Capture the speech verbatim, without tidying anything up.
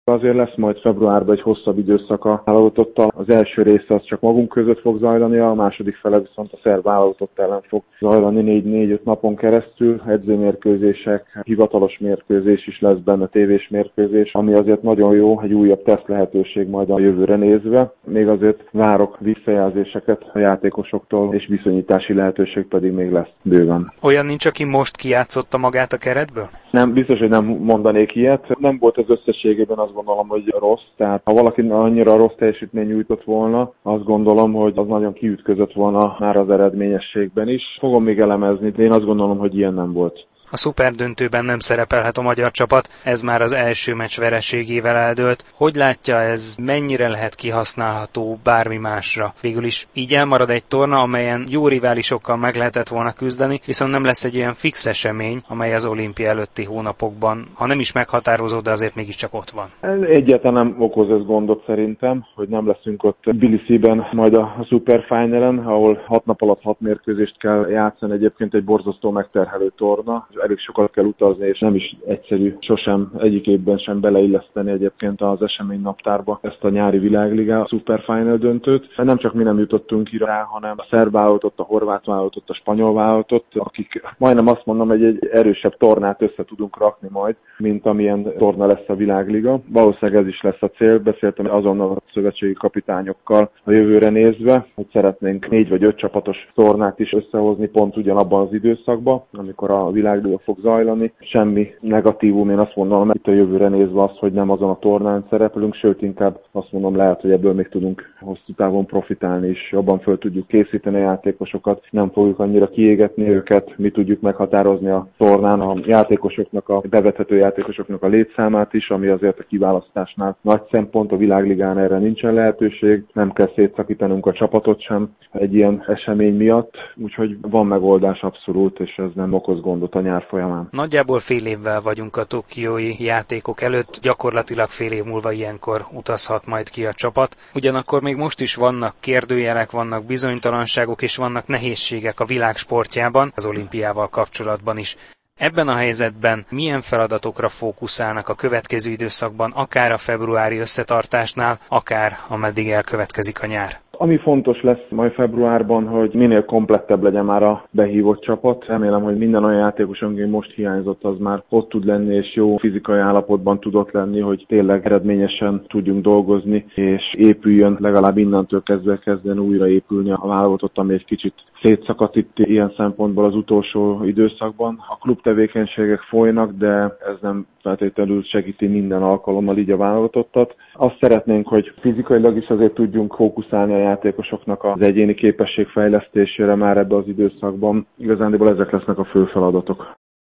Azért lesz majd februárban egy hosszabb időszaka válogatottal. Az első része az csak magunk között fog zajlani, a második fele viszont a szerb válogatott ellen fog zajlani négy-négy-öt napon keresztül. Edzőmérkőzések, hivatalos mérkőzés is lesz benne, tévés mérkőzés, ami azért nagyon jó, egy újabb teszt lehetőség majd a jövőre nézve. Még azért várok visszajelzéseket a játékosoktól, és viszonyítási lehetőség pedig még lesz bőven. Olyan nincs, aki most kijátszotta magát a keretből? Nem, biztos, hogy nem mondanék ilyet. Nem volt az összességében, azt gondolom, hogy rossz. Tehát ha valaki annyira rossz teljesítmény nyújtott volna, azt gondolom, hogy az nagyon kiütközött volna már az eredményességben is. Fogom még elemezni, de én azt gondolom, hogy ilyen nem volt. A szuperdöntőben nem szerepelhet a magyar csapat, ez már az első meccs vereségével eldőlt. Hogy látja, ez mennyire lehet kihasználható bármi másra? Végül is így elmarad egy torna, amelyen jó riválisokkal meg lehetett volna küzdeni, viszont nem lesz egy olyan fix esemény, amely az olimpia előtti hónapokban, ha nem is meghatározó, de azért mégiscsak ott van. Ez egyáltalán nem okoz ez gondot szerintem, hogy nem leszünk ott Tbilisiben majd a Super Finalen, ahol hat nap alatt hat mérkőzést kell játszani, egyébként egy borzasztó megterhelő torna. Elég sokat kell utazni, és nem is egyszerű sosem egyik évben sem beleilleszteni egyébként az esemény naptárba ezt a nyári világliga Super Final döntőt. Nem csak mi nem jutottunk rá, hanem a szerb válogatott, a horvát válogatott, a spanyol válogatott, akik majdnem azt mondom, hogy egy erősebb tornát össze tudunk rakni majd, mint amilyen torna lesz a világliga. Valószínűleg ez is lesz a cél. Beszéltem azonnal a szövetségi kapitányokkal a jövőre nézve, hogy szeretnénk négy vagy öt csapatos tornát is összehozni pont ugyanabban az időszakban, amikor a világliga fog zajlani. Semmi negatívum, én azt mondom, itt a jövőre nézve az, hogy nem azon a tornán szereplünk, sőt inkább azt mondom, lehet, hogy ebből még tudunk hosszú távon profitálni is, jobban föl tudjuk készíteni a játékosokat, nem fogjuk annyira kiégetni őket, mi tudjuk meghatározni a tornán a játékosoknak, a bevethető játékosoknak a létszámát is, ami azért a kiválasztásnál nagy szempont, a világligán erre nincsen lehetőség, nem kell szétszakítanunk a csapatot sem egy ilyen esemény miatt, úgyhogy van megoldás abszolút, és ez nem okoz gondot a nyár folyamán. Nagyjából fél évvel vagyunk a tokiói játékok előtt, gyakorlatilag fél év múlva ilyenkor utazhat majd ki a csapat. Ugyanakkor még most is vannak kérdőjelek, vannak bizonytalanságok és vannak nehézségek a világ sportjában, az olimpiával kapcsolatban is. Ebben a helyzetben milyen feladatokra fókuszálnak a következő időszakban, akár a februári összetartásnál, akár ameddig elkövetkezik a nyár? Ami fontos lesz majd februárban, hogy minél komplettebb legyen már a behívott csapat. Remélem, hogy minden olyan játékos, aki most hiányzott, az már ott tud lenni, és jó fizikai állapotban tudott lenni, hogy tényleg eredményesen tudjunk dolgozni, és épüljön, legalább innentől kezdve kezden újra épülni a válogatott, ami egy kicsit szétszakadt itt ilyen szempontból az utolsó időszakban. A klub tevékenységek folynak, de ez nem feltétlenül segíti minden alkalommal így a válogatottat. Azt szeretnénk, hogy fizikailag is azért tudjunk fókuszálni a játékosoknak az egyéni képesség fejlesztésére már ebbe az időszakban. Igazándiból ezek lesznek a fő feladatok.